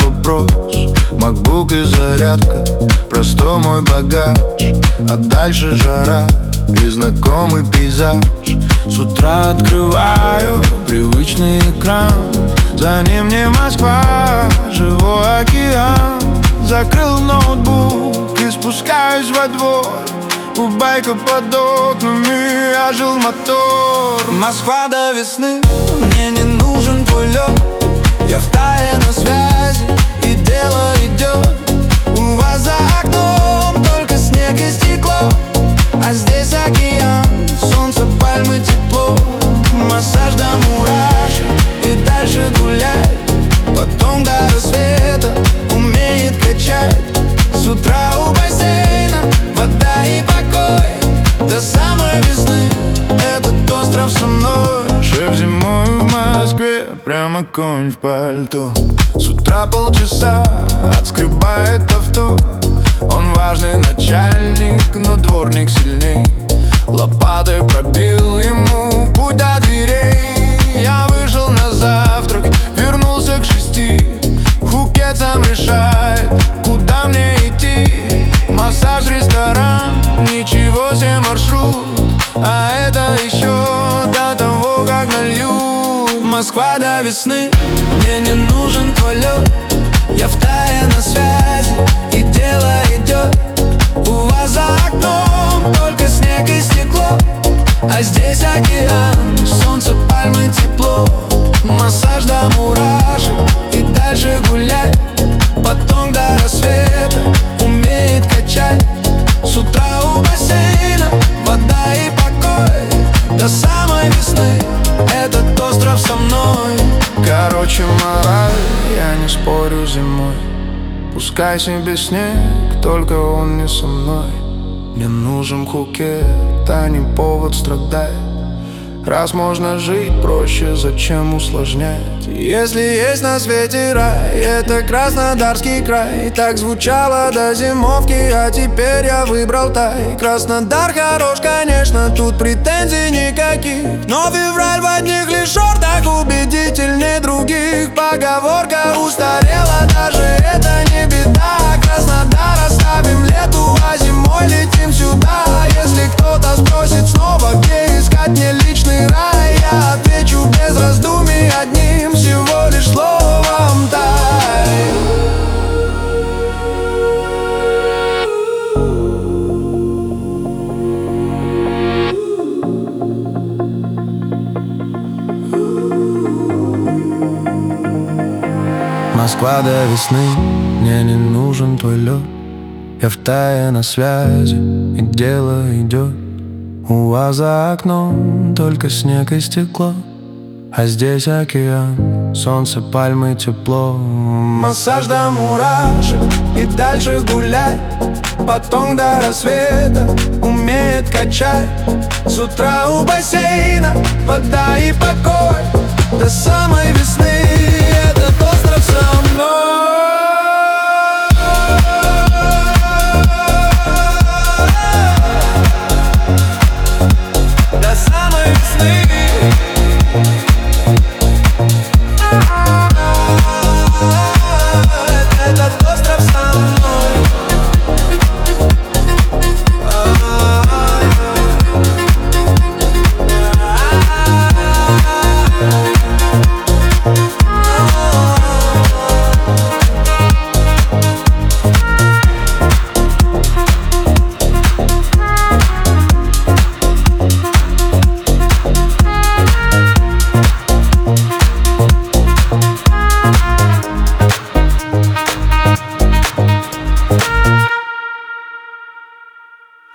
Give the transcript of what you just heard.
вопрос. MacBook и зарядка, просто мой багаж. А дальше жара и знакомый пейзаж. С утра открываю привычный экран, за ним не Москва, живой океан. Закрыл ноутбук и спускаюсь во двор. Байка под окнами, ожил мотор. Москва до весны, мне не нужен твой лед. Я в тае на связи, и дело идет. У вас за окном только снег и стекло, а здесь океан, солнце, пальмы, тепло. Массаж до мурашек и дальше гулять. Потом до рассвета умеет качать. С утра у бассейна вода и покой. До самой весны этот остров со мной. Шеф зимой в Москве, прямо конь в пальто. С утра полчаса отскребает авто. Он важный начальник, но дворник сильней. Лопатой пробил ему путь до дверей. Я вышел на завтрак, вернулся к 6. Хукет сам решает, куда мне идти. Массаж, ресторан, ничего себе маршрут. А это еще до того, как нальют. Москва до весны, мне не нужен твой лед. Я в тае на связи, и дело идет. У вас за окном только снег и стекло, а здесь океан, солнце, пальмы, тепло. Массаж до мурашек и дальше гулять. Потом до рассвета умеет качать. С утра у бассейна вода и покой. До самой весны этот остров со мной. Короче, мораль, я не спорю зимой. Пускай себе снег, только он не со мной. Мне нужен Пхукет, а не повод страдать. Раз можно жить проще, зачем усложнять? Если есть на свете рай, это Краснодарский край. Так звучало до зимовки, а теперь я выбрал тай. Краснодар хорош, конечно, тут претензий никаких. Но февраль в одних лишь шортах убедительнее других. Поговорка устарела, даже это не беда. Краснодар оставим лету, а зимой летим сюда. Если кто-то спросит снова, где искать мне личный рай, я отвечу без раздумий одним всего лишь словом: тай. Москва до весны, мне не нужен твой лед. Я в тае на связи, и дело идет. У вас за окном только снег и стекло, а здесь океан, солнце, пальмы, тепло. Массаж до мурашек и дальше гулять. Потом до рассвета умеет качать. С утра у бассейна вода и покой. До самой весны